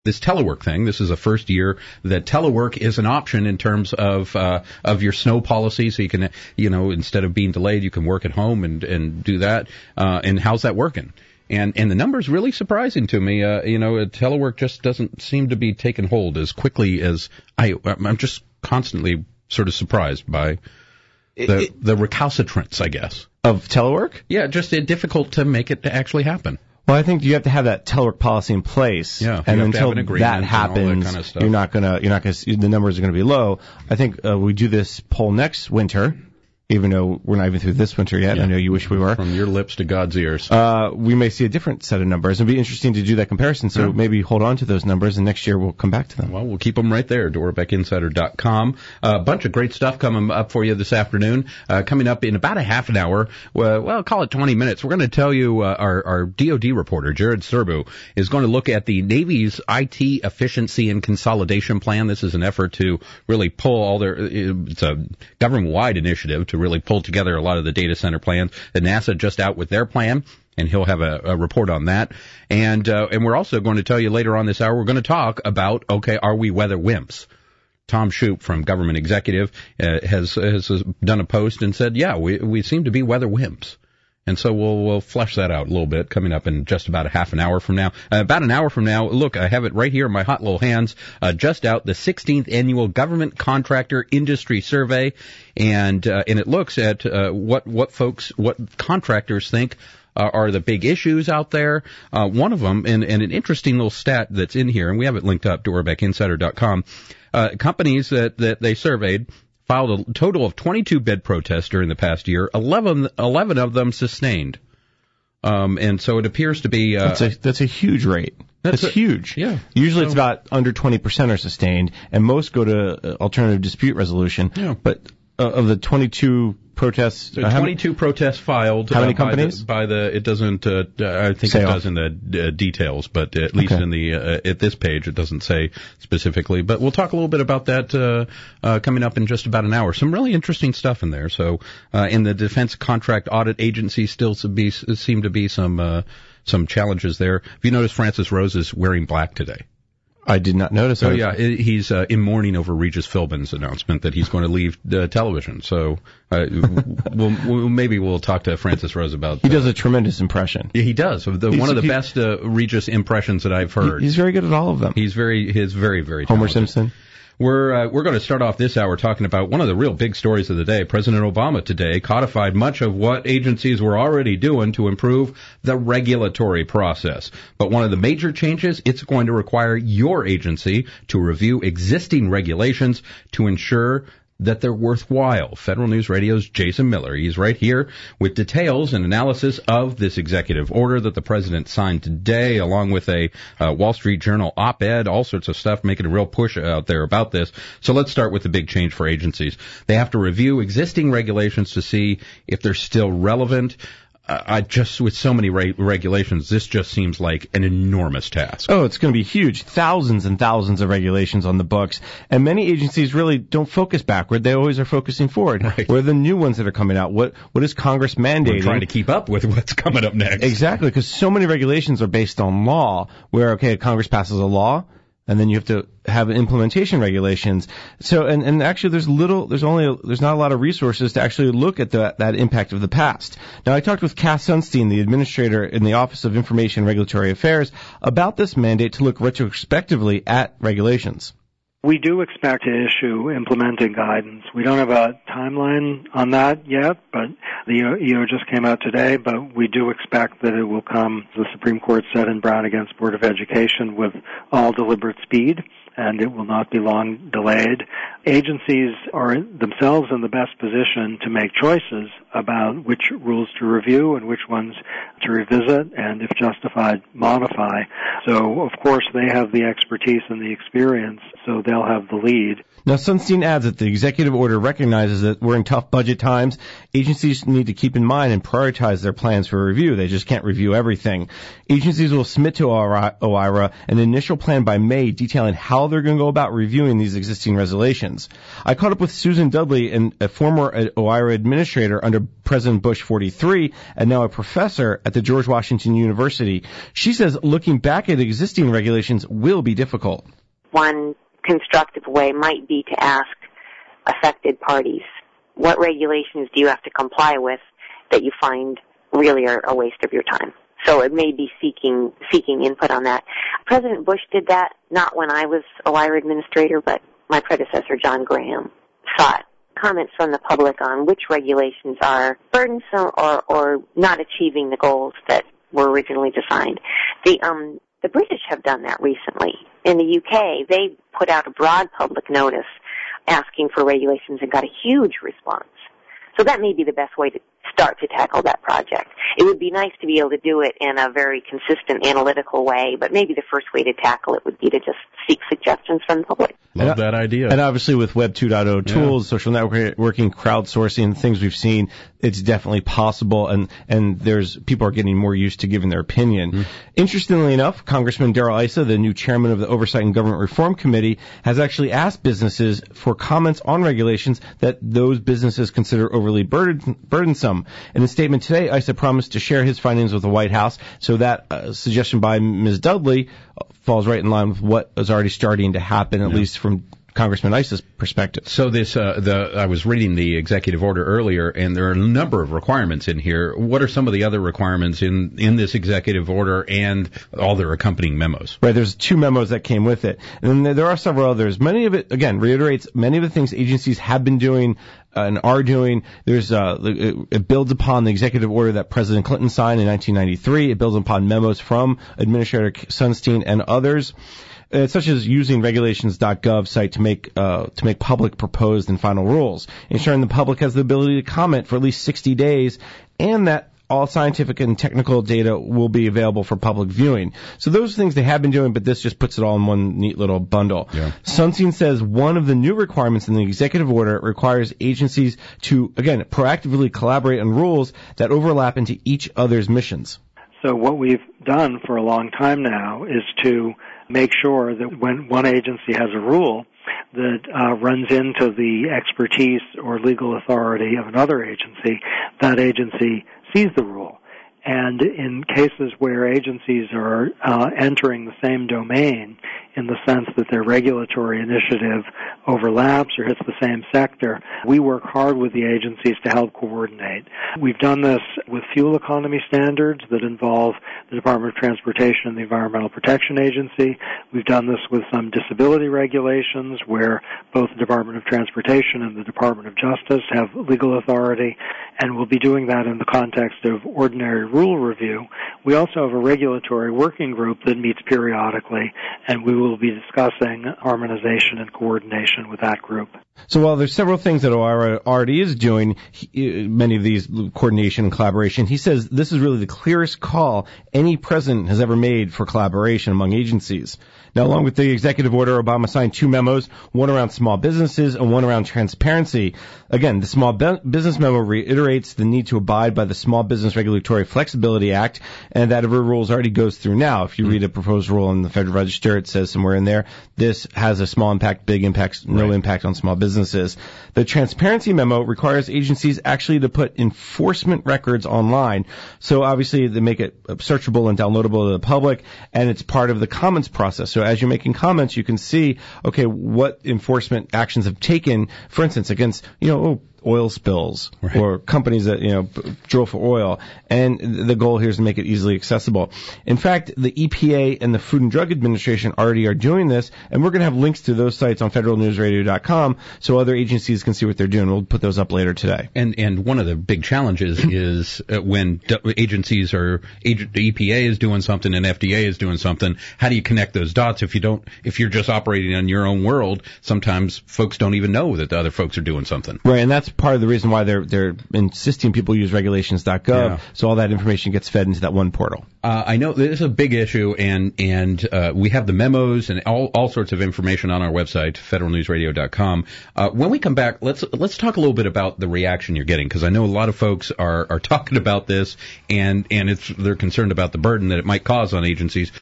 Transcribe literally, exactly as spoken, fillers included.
this telework thing. This is the first year that telework is an option in terms of uh, of your snow policy. So you can, you know, instead of being delayed, you can work at home and, and do that. Uh, and how's that working? And and the number's really surprising to me. Uh, you know, telework just doesn't seem to be taking hold as quickly as I. I'm just constantly sort of surprised by the it, the recalcitrance, I guess, of telework. Yeah, just uh, difficult to make it to actually happen. Well, I think you have to have that telework policy in place, yeah, and until an that happens, that kind of you're not gonna, you're not gonna, the numbers are gonna be low. I think uh, we do this poll next winter, even though we're not even through this winter yet. Yeah. I know you wish we were. From your lips to God's ears. Uh, we may see a different set of numbers. It'd be interesting to do that comparison, so yeah. maybe hold on to those numbers, and next year we'll come back to them. Well, we'll keep them right there, Dora Beck Insider dot com. A uh, bunch of great stuff coming up for you this afternoon. Uh, coming up in about a half an hour, well, well call it twenty minutes, we're going to tell you uh, our, our D O D reporter, Jared Serbu, is going to look at the Navy's I T efficiency and consolidation plan. This is an effort to really pull all their, it's a government-wide initiative to really pull together a lot of the data center plans. The NASA just out with their plan, and he'll have a, a report on that. And uh, and we're also going to tell you later on this hour, we're going to talk about, okay, are we weather wimps? Tom Shoup from Government Executive uh, has has done a post and said, yeah, we we seem to be weather wimps. And so we'll we'll flesh that out a little bit coming up in just about a half an hour from now. Uh, about an hour from now, look, I have it right here in my hot little hands, uh, just out, the sixteenth Annual Government Contractor Industry Survey, and uh, and it looks at uh, what what folks, what contractors think uh, are the big issues out there. Uh, one of them, and, and an interesting little stat that's in here, and we have it linked up, Dora Beck Insider dot com, uh, companies that, that they surveyed filed a total of twenty-two bid protests during the past year. eleven, eleven of them sustained. Um, and so it appears to be... Uh, that's, a, that's a huge rate. That's, that's a, huge. Yeah. Usually so, it's about under twenty percent are sustained, and most go to uh, alternative dispute resolution. Yeah. But uh, of the twenty-two protests... So twenty-two protests filed. How many uh, companies? By the, by the, it doesn't, uh, I think say it off. does in the uh, details, but at least okay. in the, uh, at this page it doesn't say specifically. But we'll talk a little bit about that uh, uh, coming up in just about an hour. Some really interesting stuff in there. So uh, in the Defense Contract Audit Agency still to be, seem to be some, uh, some challenges there. Have you noticed Francis Rose is wearing black today? I did not notice. Oh, yeah, he's uh, in mourning over Regis Philbin's announcement that he's going to leave uh, television. So uh, we'll, we'll, maybe we'll talk to Francis Rose about He does uh, a tremendous impression. Yeah, he does. The, one of the he, best uh, Regis impressions that I've heard. He's very good at all of them. He's very, he's very, very Homer talented. Simpson. We're uh, we're going to start off this hour talking about one of the real big stories of the day. President Obama today codified much of what agencies were already doing to improve the regulatory process. But one of the major changes, it's going to require your agency to review existing regulations to ensure that they're worthwhile. Federal News Radio's Jason Miller. He's right here with details and analysis of this executive order that the president signed today, along with a uh, Wall Street Journal op-ed, all sorts of stuff, making a real push out there about this. So let's start with the big change for agencies. They have to review existing regulations to see if they're still relevant. Uh, I just, with so many re- regulations, this just seems like an enormous task. Oh, it's going to be huge. Thousands and thousands of regulations on the books. And many agencies really don't focus backward. They always are focusing forward. Right. What are the new ones that are coming out? What What is Congress mandating? We're trying to keep up with what's coming up next. Exactly, because so many regulations are based on law, where, okay, Congress passes a law, and then you have to have implementation regulations. So, and, and actually there's little, there's only, there's not a lot of resources to actually look at the, that impact of the past. Now, I talked with Cass Sunstein, the administrator in the Office of Information and Regulatory Affairs, about this mandate to look retrospectively at regulations. We do expect to issue implementing guidance. We don't have a timeline on that yet, but the E O just came out today, but we do expect that it will come, the Supreme Court said in Brown against Board of Education, with all deliberate speed, and it will not be long delayed. Agencies are themselves in the best position to make choices about which rules to review and which ones to revisit, and if justified, modify. So, of course, they have the expertise and the experience, so they'll have the lead. Now, Sunstein adds that the executive order recognizes that we're in tough budget times. Agencies need to keep in mind and prioritize their plans for review. They just can't review everything. Agencies will submit to OIRA an initial plan by May detailing how how they're going to go about reviewing these existing regulations. I caught up with Susan Dudley, an, a former OIRA administrator under President Bush forty-three and now a professor at the George Washington University. She says looking back at existing regulations will be difficult. One constructive way might be to ask affected parties, what regulations do you have to comply with that you find really are a waste of your time? So it may be seeking seeking input on that. President Bush did that, not when I was OIRA administrator, but my predecessor, John Graham, sought comments from the public on which regulations are burdensome or, or not achieving the goals that were originally designed. The um the British have done that recently. In the U K, they put out a broad public notice asking for regulations and got a huge response. So that may be the best way to start to tackle that project. It would be nice to be able to do it in a very consistent, analytical way, but maybe the first way to tackle it would be to just seek suggestions from the public. Love that idea. And obviously with Web two point oh tools, yeah. social networking, crowdsourcing, things we've seen, it's definitely possible, and, and there's people are getting more used to giving their opinion. Mm-hmm. Interestingly enough, Congressman Darrell Issa, the new chairman of the Oversight and Government Reform Committee, has actually asked businesses for comments on regulations that those businesses consider overly burden, burdensome. In a statement today, Issa promised to share his findings with the White House, so that uh, suggestion by Miz Dudley falls right in line with what is already starting to happen, at yeah. least from Congressman Issa's perspective. So this, uh, the I was reading the executive order earlier, and there are a number of requirements in here. What are some of the other requirements in, in this executive order and all their accompanying memos? Right, there's two memos that came with it. And then there are several others. Many of it, again, reiterates many of the things agencies have been doing uh, and are doing. There's uh, it, it builds upon the executive order that President Clinton signed in nineteen ninety-three. It builds upon memos from Administrator Sunstein and others. Uh, such as using regulations dot gov site to make uh, to make public proposed and final rules, ensuring the public has the ability to comment for at least sixty days, and that all scientific and technical data will be available for public viewing. So those things they have been doing, but this just puts it all in one neat little bundle. Yeah. Sunstein says one of the new requirements in the executive order requires agencies to, again, proactively collaborate on rules that overlap into each other's missions. So what we've done for a long time now is to make sure that when one agency has a rule that uh, runs into the expertise or legal authority of another agency, that agency sees the rule. And in cases where agencies are uh, entering the same domain in the sense that their regulatory initiative overlaps or hits the same sector, we work hard with the agencies to help coordinate. We've done this with fuel economy standards that involve the Department of Transportation and the Environmental Protection Agency. We've done this with some disability regulations where both the Department of Transportation and the Department of Justice have legal authority, and we'll be doing that in the context of ordinary rule review. We also have a regulatory working group that meets periodically, and we will be discussing harmonization and coordination with that group. So while there's several things that OIRA already is doing, he, many of these coordination and collaboration, he says this is really the clearest call any president has ever made for collaboration among agencies. Now, along with the executive order, Obama signed two memos, one around small businesses and one around transparency. Again, the Small Be- Business Memo reiterates the need to abide by the Small Business Regulatory Flexibility Act, and that every rule already goes through now. If you mm-hmm. read a proposed rule in the Federal Register, it says somewhere in there, this has a small impact, big impact, no right. impact on small businesses. The Transparency Memo requires agencies actually to put enforcement records online. So obviously they make it searchable and downloadable to the public, and it's part of the comments process. So as you're making comments, you can see, okay, what enforcement actions have taken, for instance, against, you know, oh, oil spills right. or companies that, you know, drill for oil. And the goal here is to make it easily accessible. In fact, the E P A and the Food and Drug Administration already are doing this, and we're going to have links to those sites on federal news radio dot com so other agencies can see what they're doing. We'll put those up later today. And and one of the big challenges is uh, when d- agencies are, the E P A is doing something and F D A is doing something, how do you connect those dots if you don't, if you're just operating in your own world? Sometimes folks don't even know that the other folks are doing something. Right, and that's part of the reason why they're they're insisting people use regulations dot gov, yeah. so all that information gets fed into that one portal. Uh, I know this is a big issue, and and uh, we have the memos and all all sorts of information on our website, federal news radio dot com. Uh, when we come back, let's let's talk a little bit about the reaction you're getting, because I know a lot of folks are are talking about this, and and it's they're concerned about the burden that it might cause on agencies.